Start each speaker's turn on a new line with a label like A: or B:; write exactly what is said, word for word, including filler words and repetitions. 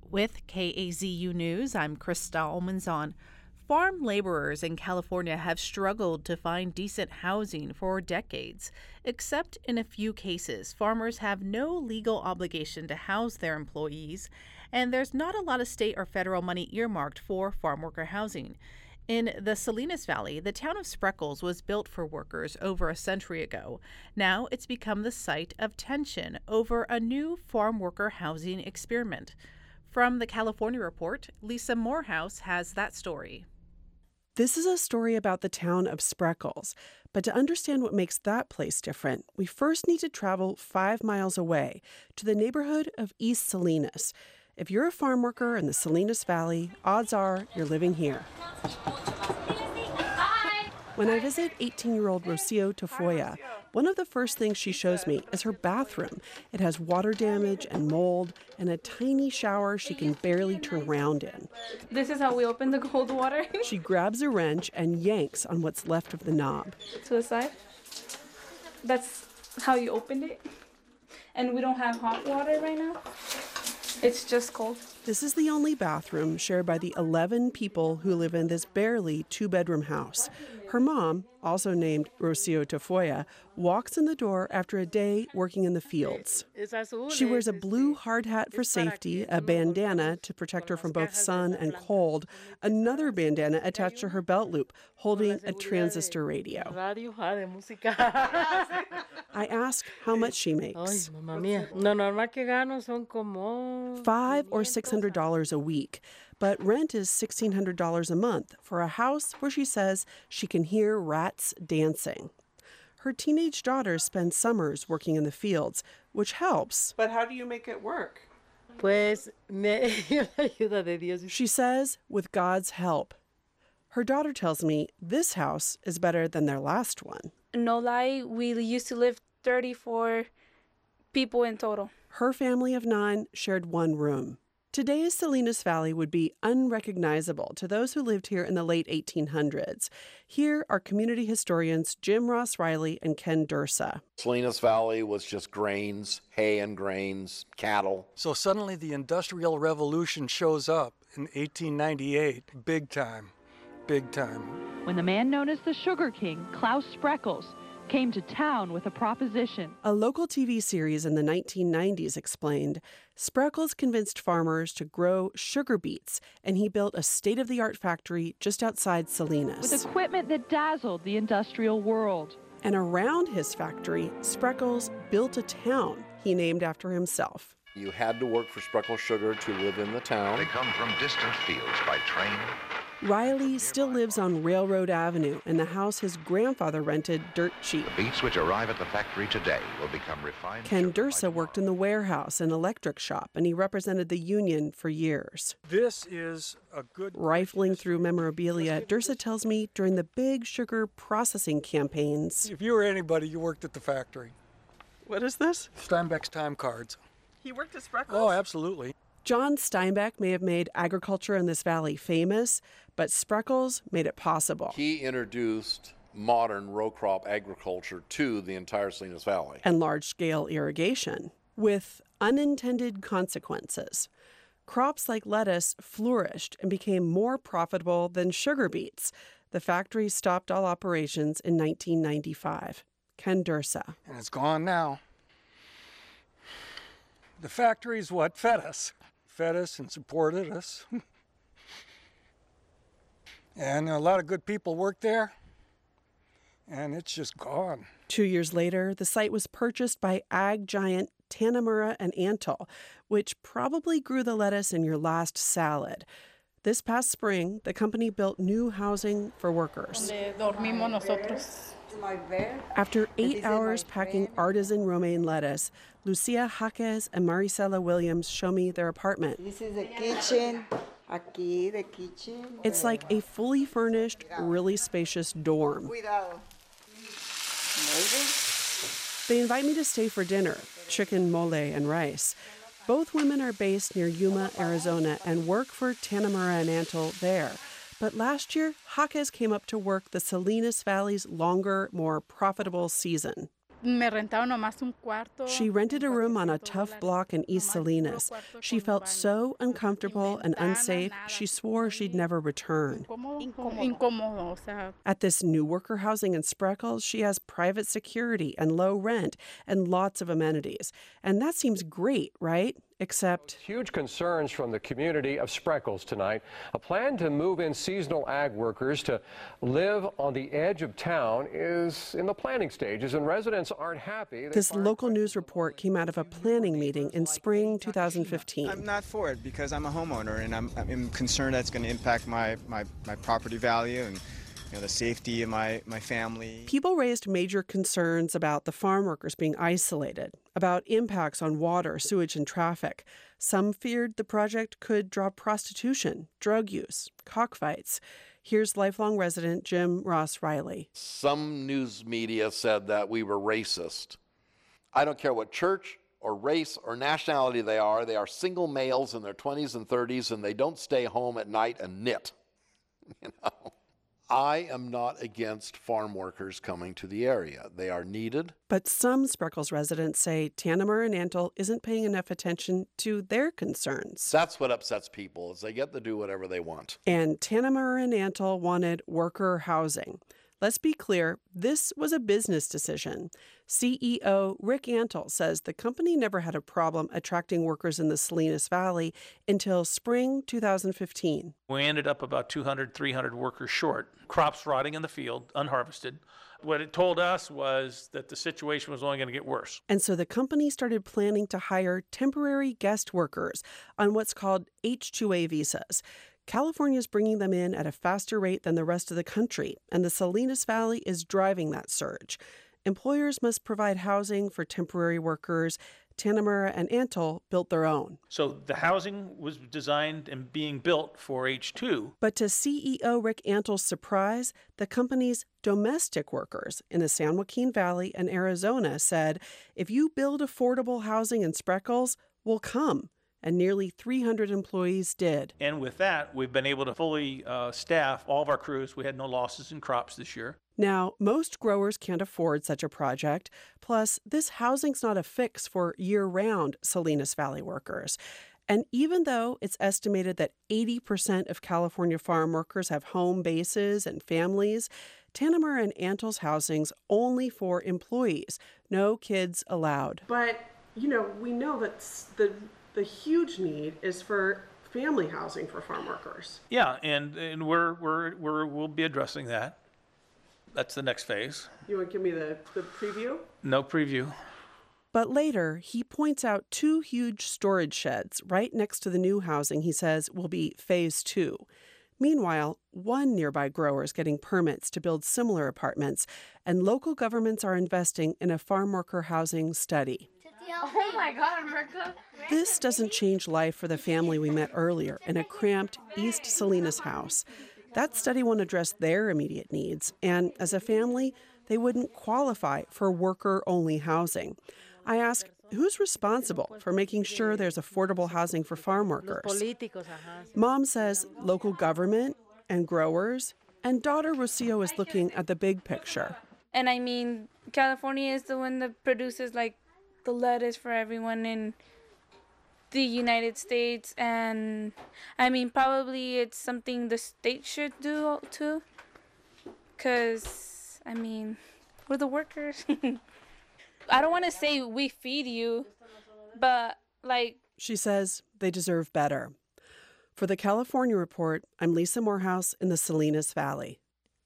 A: With K A Z U News, I'm Krista Almanzon. Farm laborers in California have struggled to find decent housing for decades. Except in a few cases, farmers have no legal obligation to house their employees, and there's not a lot of state or federal money earmarked for farm worker housing. In the Salinas Valley, the town of Spreckels was built for workers over a century ago. Now it's become the site of tension over a new farm worker housing experiment. From the California Report, Lisa Morehouse has that story.
B: This is a story about the town of Spreckels, but to understand what makes that place different, we first need to travel five miles away to the neighborhood of East Salinas. If you're a farm worker in the Salinas Valley, odds are you're living here. When I visit eighteen-year-old Rocio Tafoya, one of the first things she shows me is her bathroom. It has water damage and mold and a tiny shower she can barely turn around in.
C: This is how we open the cold water.
B: She grabs a wrench and yanks on what's left of the knob.
C: To the side. That's how you opened it. And we don't have hot water right now. It's just cold.
B: This is the only bathroom shared by the eleven people who live in this barely two-bedroom house. Her mom, also named Rocio Tafoya, walks in the door after a day working in the fields. She wears a blue hard hat for safety, a bandana to protect her from both sun and cold, another bandana attached to her belt loop, holding a transistor radio. I ask how much she makes. Five or six hundred dollars a week. But rent is sixteen hundred dollars a month for a house where she says she can hear rats dancing. Her teenage daughters spend summers working in the fields, which helps. But how do you make it work? She says, with God's help. Her daughter tells me this house is better than their last one.
C: No lie, we used to live thirty-four people in total.
B: Her family of nine shared one room. Today's Salinas Valley would be unrecognizable to those who lived here in the late eighteen hundreds. Here are community historians Jim Ross Riley and Ken Dursa.
D: Salinas Valley was just grains, hay and grains, cattle.
E: So suddenly the Industrial Revolution shows up in eighteen ninety-eight, big time, big time.
F: When the man known as the Sugar King, Klaus Spreckels, came to town with a proposition.
B: A local T V series in the nineteen nineties explained Spreckels convinced farmers to grow sugar beets, and he built a state-of-the-art factory just outside Salinas.
F: With equipment that dazzled the industrial world.
B: And around his factory, Spreckels built a town he named after himself.
D: You had to work for Spreckels Sugar to live in the town.
G: They come from distant fields by train.
B: Riley still lives on Railroad Avenue in the house his grandfather rented dirt cheap.
G: The beets which arrive at the factory today will become refined.
B: Ken Dursa worked in the warehouse and electric shop, and he represented the union for years.
E: This is a good...
B: Rifling through memorabilia, Dursa tells me during the big sugar processing campaigns.
E: If you were anybody, you worked at the factory.
B: What is this?
E: Steinbeck's time cards.
B: He worked at Spreckels?
E: Oh, absolutely.
B: John Steinbeck may have made agriculture in this valley famous, but Spreckels made it possible.
D: He introduced modern row crop agriculture to the entire Salinas Valley.
B: And large-scale irrigation, with unintended consequences. Crops like lettuce flourished and became more profitable than sugar beets. The factory stopped all operations in nineteen ninety-five. Ken Dursa.
E: And it's gone now. The factory's what fed us. Fed us and supported us. And a lot of good people worked there, and it's just gone.
B: Two years later, the site was purchased by ag giant Tanamura and Antle, which probably grew the lettuce in your last salad. This past spring, the company built new housing for workers. After eight hours packing artisan romaine lettuce, Lucia Jaquez and Maricela Williams show me their apartment.
H: This is the kitchen. Aquí, the kitchen.
B: It's like a fully furnished, really spacious dorm. They invite me to stay for dinner, chicken mole and rice. Both women are based near Yuma, Arizona, and work for Tanamura and Antle there. But last year, Jaquez came up to work the Salinas Valley's longer, more profitable season. She rented a room on a tough block in East Salinas. She felt so uncomfortable and unsafe, she swore she'd never return. At this new worker housing in Spreckels, she has private security and low rent and lots of amenities. And that seems great, right? Except
I: huge concerns from the community of Spreckels tonight. A plan to move in seasonal ag workers to live on the edge of town is in the planning stages, and residents aren't happy.
B: This local news report came out of a planning meeting in spring two thousand fifteen.
J: I'm not for it because I'm a homeowner, and I'm, I'm concerned that's going to impact my, my, my property value and you know, the safety of my, my family.
B: People raised major concerns about the farm workers being isolated, about impacts on water, sewage, and traffic. Some feared the project could draw prostitution, drug use, cockfights. Here's lifelong resident Jim Ross Riley.
D: Some news media said that we were racist. I don't care what church or race or nationality they are. They are single males in their twenties and thirties, and they don't stay home at night and knit. You know? I am not against farm workers coming to the area. They are needed.
B: But some Spreckels residents say Tannemer and Antle isn't paying enough attention to their concerns.
D: That's what upsets people, is they get to do whatever they want.
B: And Tannemer and Antle wanted worker housing. Let's be clear, this was a business decision. C E O Rick Antle says the company never had a problem attracting workers in the Salinas Valley until spring two thousand fifteen.
K: We ended up about two hundred, three hundred workers short, crops rotting in the field, unharvested. What it told us was that the situation was only going to get worse.
B: And so the company started planning to hire temporary guest workers on what's called H two A visas. California's bringing them in at a faster rate than the rest of the country, and the Salinas Valley is driving that surge. Employers must provide housing for temporary workers. Tannemer and Antle built their own.
K: So the housing was designed and being built for H two.
B: But to C E O Rick Antle's surprise, the company's domestic workers in the San Joaquin Valley and Arizona said, if you build affordable housing in Spreckels, we'll come. And nearly three hundred employees did.
K: And with that, we've been able to fully uh, staff all of our crews. We had no losses in crops this year.
B: Now, most growers can't afford such a project. Plus, this housing's not a fix for year-round Salinas Valley workers. And even though it's estimated that eighty percent of California farm workers have home bases and families, Tannemer and Antle's housing's only for employees. No kids allowed. But, you know, we know that the... The huge need is for family housing for farm workers.
K: Yeah, and, and we're, we're, we're, we'll be addressing that. That's the next phase.
B: You want to give me the, the preview?
K: No preview.
B: But later, he points out two huge storage sheds right next to the new housing he says will be phase two. Meanwhile, one nearby grower is getting permits to build similar apartments, and local governments are investing in a farm worker housing study.
L: Oh my God, America.
B: This doesn't change life for the family we met earlier in a cramped East Salinas house. That study won't address their immediate needs, and as a family, they wouldn't qualify for worker-only housing. I ask, who's responsible for making sure there's affordable housing for farm workers? Mom says local government and growers, and daughter Rocio is looking at the big picture.
C: And I mean, California is the one that produces like the lettuce for everyone in the United States, and I mean probably it's something the state should do too, because I mean we're the workers. I don't want to say we feed you, but like...
B: She says they deserve better. For the California Report, I'm Lisa Morehouse in the Salinas Valley.